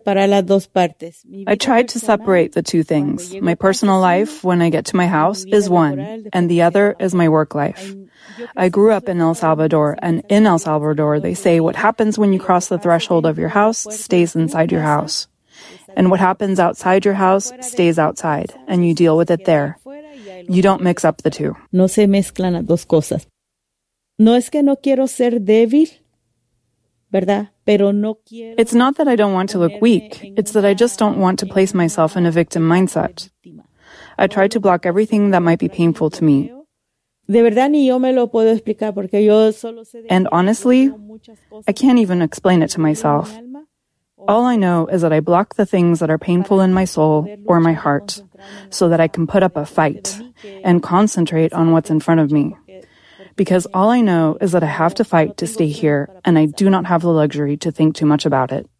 tried to separate the two things. My personal life, when I get to my house, is one, and the other is my work life. I grew up in El Salvador, and in El Salvador, they say what happens when you cross the threshold of your house stays inside your house. And what happens outside your house stays outside, and you deal with it there. You don't mix up the two. No se mezclan las dos cosas. No es que no quiero ser débil, ¿verdad? Pero no quiero. It's not that I don't want to look weak. It's that I just don't want to place myself in a victim mindset. I try to block everything that might be painful to me. De verdad ni yo me lo puedo explicar porque yo solo sé. And honestly, I can't even explain it to myself. All I know is that I block the things that are painful in my soul or my heart so that I can put up a fight and concentrate on what's in front of me. Because all I know is that I have to fight to stay here, and I do not have the luxury to think too much about it.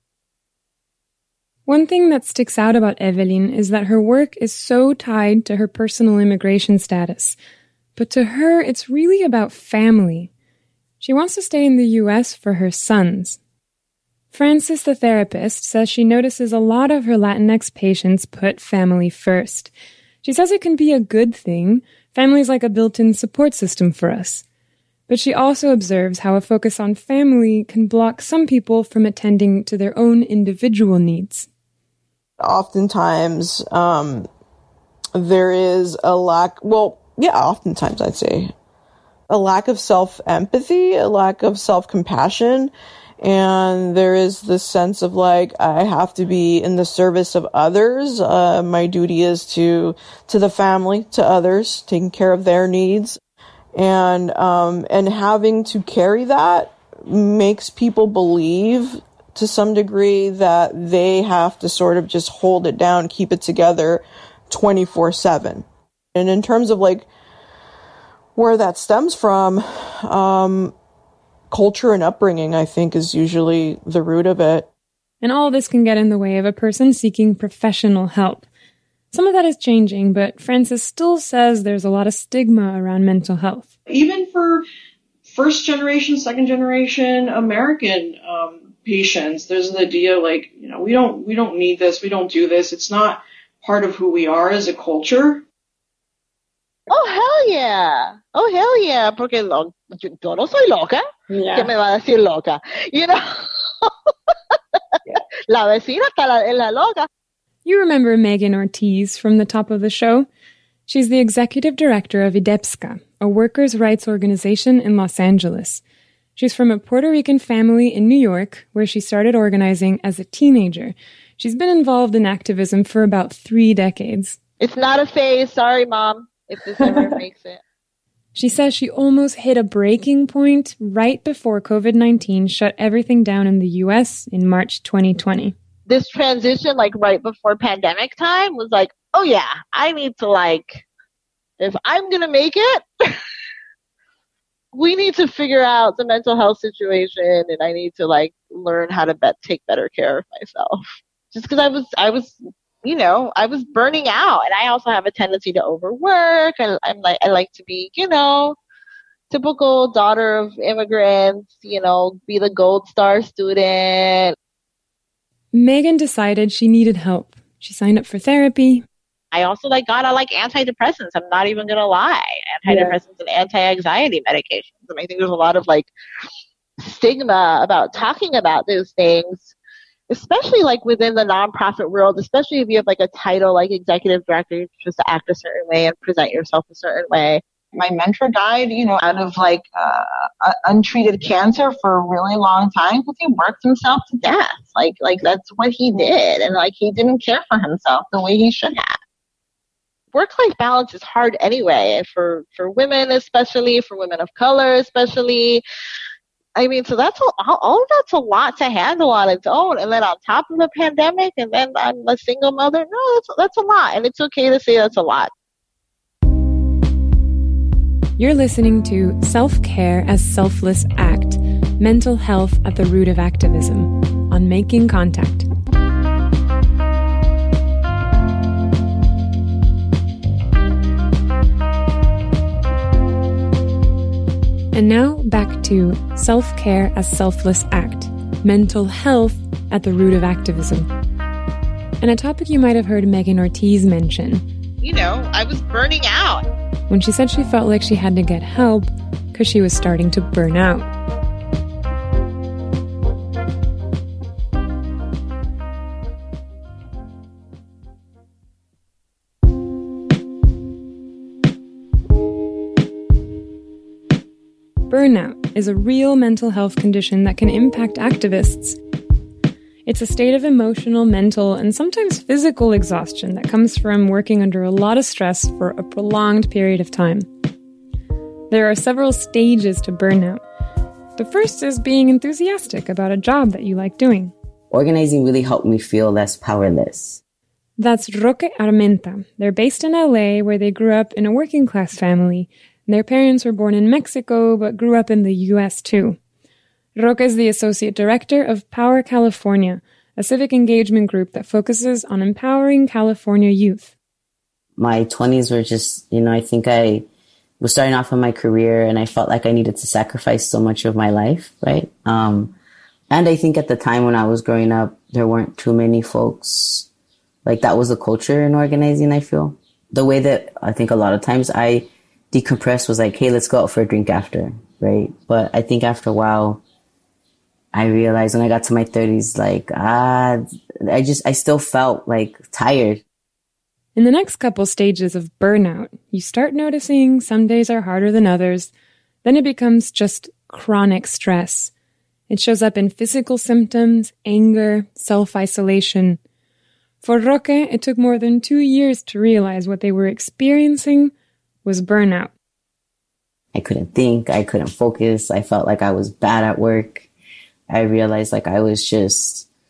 One thing that sticks out about Evelyn is that her work is so tied to her personal immigration status. But to her, it's really about family. She wants to stay in the U S for her sons. Frances, the therapist, says she notices a lot of her Latinx patients put family first. She says it can be a good thing. Family's like a built-in support system for us. But she also observes how a focus on family can block some people from attending to their own individual needs. Oftentimes, um, there is a lack, well, yeah, oftentimes I'd say, a lack of self-empathy, a lack of self-compassion. And there is this sense of like, I have to be in the service of others. Uh, my duty is to, to the family, to others, taking care of their needs. And, um, and having to carry that makes people believe to some degree that they have to sort of just hold it down, keep it together twenty-four seven. And in terms of like where that stems from, um, culture and upbringing, I think, is usually the root of it. And all this can get in the way of a person seeking professional help. Some of that is changing, but Frances still says there's a lot of stigma around mental health. Even for first generation, second generation American um, patients, there's an idea like, you know, we don't we don't need this, we don't do this. It's not part of who we are as a culture. Oh, hell yeah. Oh, hell yeah. Porque lo, yo, yo no soy loca. Yeah. ¿Qué me va a decir loca? You know? Yeah. La vecina está la, la loca. You remember Megan Ortiz from the top of the show? She's the executive director of IDEPSCA, a workers' rights organization in Los Angeles. She's from a Puerto Rican family in New York, where she started organizing as a teenager. She's been involved in activism for about three decades. It's not a phase. Sorry, Mom, if this ever makes it. She says she almost hit a breaking point right before covid nineteen shut everything down in the U S in March twenty twenty. This transition, like right before pandemic time, was like, oh yeah, I need to like, if I'm going to make it, we need to figure out the mental health situation, and I need to like learn how to bet, take better care of myself. Just because I was, I was, you know, I was burning out, and I also have a tendency to overwork. And I'm like, I like to be, you know, typical daughter of immigrants, you know, be the gold star student. Megan decided she needed help. She signed up for therapy. I also like got on like antidepressants. I'm not even gonna lie, antidepressants yeah. and anti-anxiety medications. And I think there's a lot of like stigma about talking about those things, especially like within the nonprofit world. Especially if you have like a title like executive director, you're supposed to act a certain way and present yourself a certain way. My mentor died, you know, out of like uh, untreated cancer for a really long time because he worked himself to death. Like, like that's what he did, and like he didn't care for himself the way he should have. Work-life balance is hard anyway, for for women especially, for women of color especially. I mean, so that's a, all of that's a lot to handle on its own, and then on top of a pandemic, and then I'm a single mother. No, that's that's a lot, and it's okay to say that's a lot. You're listening to Self-Care as Selfless Act, Mental Health at the Root of Activism, on Making Contact. And now back to Self-Care as Selfless Act, Mental Health at the Root of Activism. And a topic you might have heard Megan Ortiz mention. You know, I was burning out. When she said she felt like she had to get help because she was starting to burn out. Burnout is a real mental health condition that can impact activists. It's a state of emotional, mental, and sometimes physical exhaustion that comes from working under a lot of stress for a prolonged period of time. There are several stages to burnout. The first is being enthusiastic about a job that you like doing. Organizing really helped me feel less powerless. That's Roque Armenta. They're based in L A, where they grew up in a working-class family. Their parents were born in Mexico, but grew up in the U S too. Roque is the Associate Director of Power California, a civic engagement group that focuses on empowering California youth. My twenties were just, you know, I think I was starting off in my career and I felt like I needed to sacrifice so much of my life, right? Um, and I think at the time when I was growing up, there weren't too many folks, like that was the culture in organizing, I feel. The way that I think a lot of times I decompressed was like, hey, let's go out for a drink after, right? But I think after a while, I realized when I got to my thirties, like, ah, I just, I still felt like tired. In the next couple stages of burnout, you start noticing some days are harder than others. Then it becomes just chronic stress. It shows up in physical symptoms, anger, self-isolation. For Roque, it took more than two years to realize what they were experiencing was burnout. I couldn't think. I couldn't focus. I felt like I was bad at work. I realized like I was just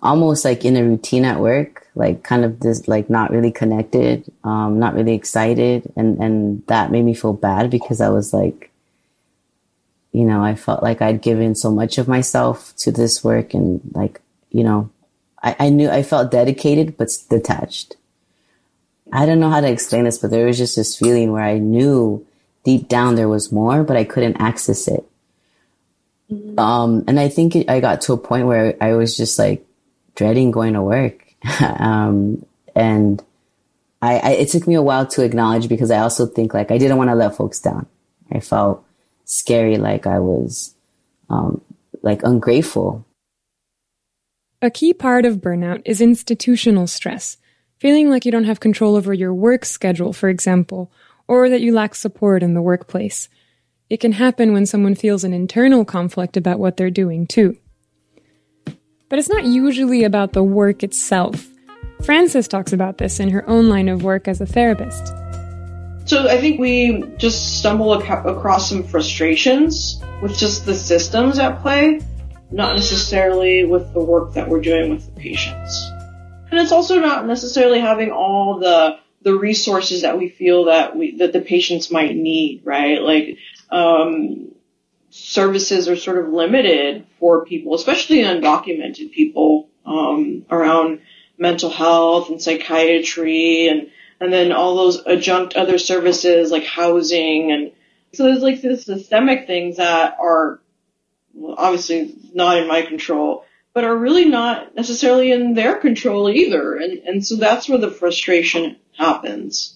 almost like in a routine at work, like kind of this, like not really connected, um, not really excited. And, and that made me feel bad because I was like, you know, I felt like I'd given so much of myself to this work and like, you know, I, I knew I felt dedicated, but detached. I don't know how to explain this, but there was just this feeling where I knew deep down there was more, but I couldn't access it. Mm-hmm. Um, and I think it, I got to a point where I was just like dreading going to work. um, and I, I, it took me a while to acknowledge because I also think like I didn't want to let folks down. I felt scary, like I was, um, like ungrateful. A key part of burnout is institutional stress. Feeling like you don't have control over your work schedule, for example, or that you lack support in the workplace. It can happen when someone feels an internal conflict about what they're doing, too. But it's not usually about the work itself. Frances talks about this in her own line of work as a therapist. So I think we just stumble ac- across some frustrations with just the systems at play, not necessarily with the work that we're doing with the patients. And it's also not necessarily having all the the resources that we feel that we that the patients might need, right? Like um, services are sort of limited for people, especially undocumented people, um, around mental health and psychiatry, and and then all those adjunct other services like housing, and so there's like this systemic things that are well, obviously not in my control, but are really not necessarily in their control either. And, and so that's where the frustration happens.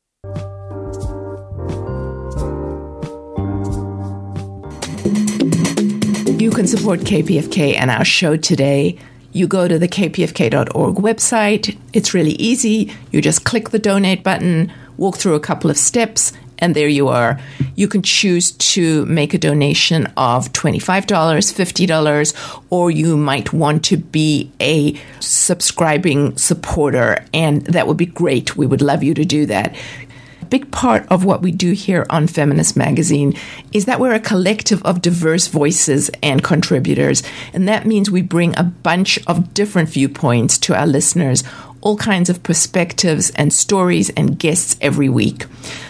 You can support K P F K and our show today. You go to the k p f k dot org website. It's really easy. You just click the donate button, walk through a couple of steps, and there you are. You can choose to make a donation of twenty-five dollars, fifty dollars, or you might want to be a subscribing supporter, and that would be great. We would love you to do that. A big part of what we do here on Feminist Magazine is that we're a collective of diverse voices and contributors, and that means we bring a bunch of different viewpoints to our listeners, all kinds of perspectives and stories and guests every week.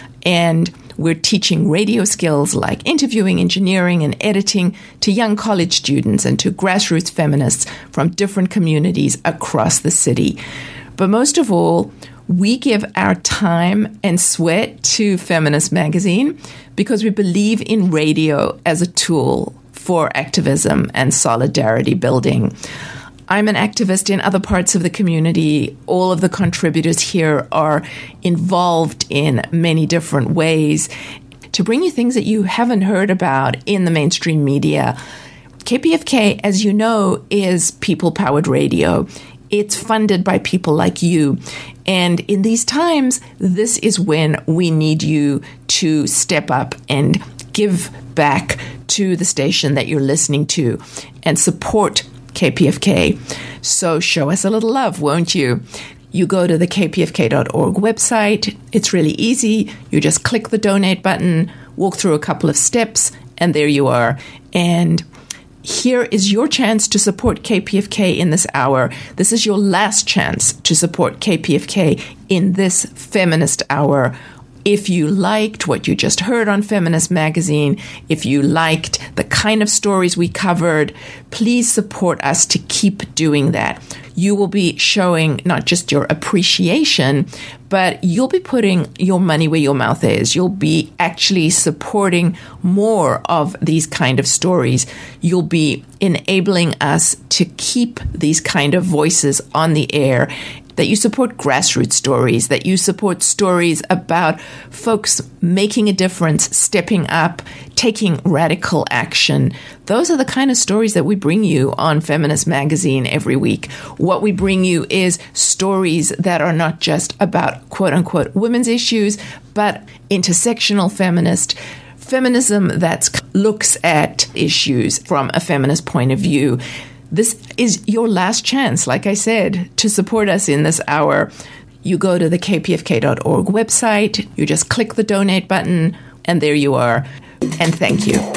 And we're teaching radio skills like interviewing, engineering, and editing to young college students and to grassroots feminists from different communities across the city. But most of all, we give our time and sweat to Feminist Magazine because we believe in radio as a tool for activism and solidarity building. I'm an activist in other parts of the community. All of the contributors here are involved in many different ways to bring you things that you haven't heard about in the mainstream media. K P F K, as you know, is people-powered radio. It's funded by people like you. And in these times, this is when we need you to step up and give back to the station that you're listening to and support K P F K. So show us a little love, won't you? You go to the k p f k dot org website. It's really easy. You just click the donate button, walk through a couple of steps, and there you are. And here is your chance to support K P F K in this hour. This is your last chance to support K P F K in this feminist hour. If you liked what you just heard on Feminist Magazine, if you liked the kind of stories we covered, please support us to keep doing that. You will be showing not just your appreciation, but you'll be putting your money where your mouth is. You'll be actually supporting more of these kind of stories. You'll be enabling us to keep these kind of voices on the air, that you support grassroots stories, that you support stories about folks making a difference, stepping up, taking radical action. Those are the kind of stories that we bring you on Feminist Magazine every week. What we bring you is stories that are not just about quote-unquote women's issues, but intersectional feminist feminism that looks at issues from a feminist point of view. This is your last chance, like I said, to support us in this hour. You go to the k p f k dot org website, you just click the donate button, and there you are. And thank you.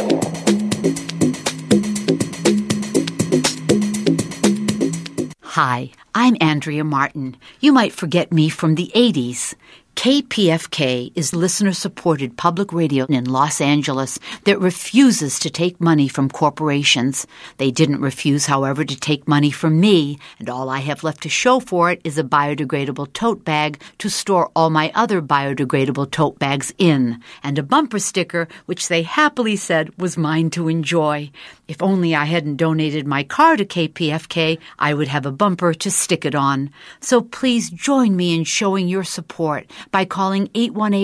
Hi, I'm Andrea Martin. You might forget me from the eighties. K P F K is listener-supported public radio in Los Angeles that refuses to take money from corporations. They didn't refuse, however, to take money from me, and all I have left to show for it is a biodegradable tote bag to store all my other biodegradable tote bags in, and a bumper sticker which they happily said was mine to enjoy. If only I hadn't donated my car to K P F K, I would have a bumper to stick it on. So please join me in showing your support by calling eight one eight